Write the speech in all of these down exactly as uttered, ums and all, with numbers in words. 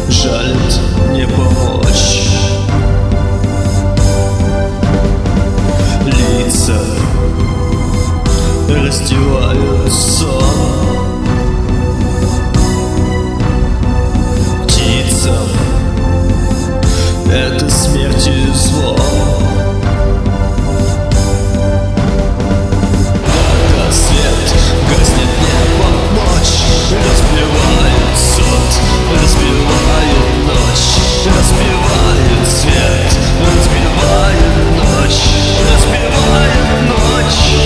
жалит не помочь. Лица раздевают сон. Птицам это смерть и зло. Когда свет гаснет небо, ночь разбивает сон, разбивает ночь, разбивает свет, разбивает ночь, разбивает ночь.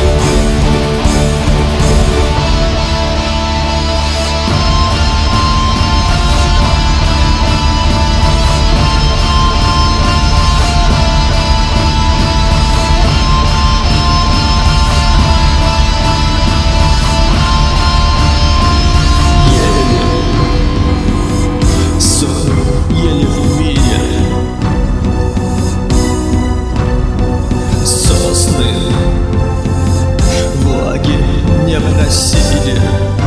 Влаги не просили,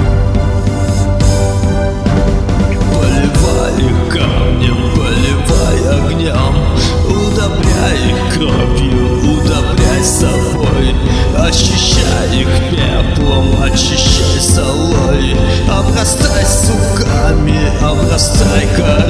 поливай камнем, поливай огнем, удобряй их кровью, удобряй собой, очищай их пеплом, очищай солой, обрастай суками, обрастай корой.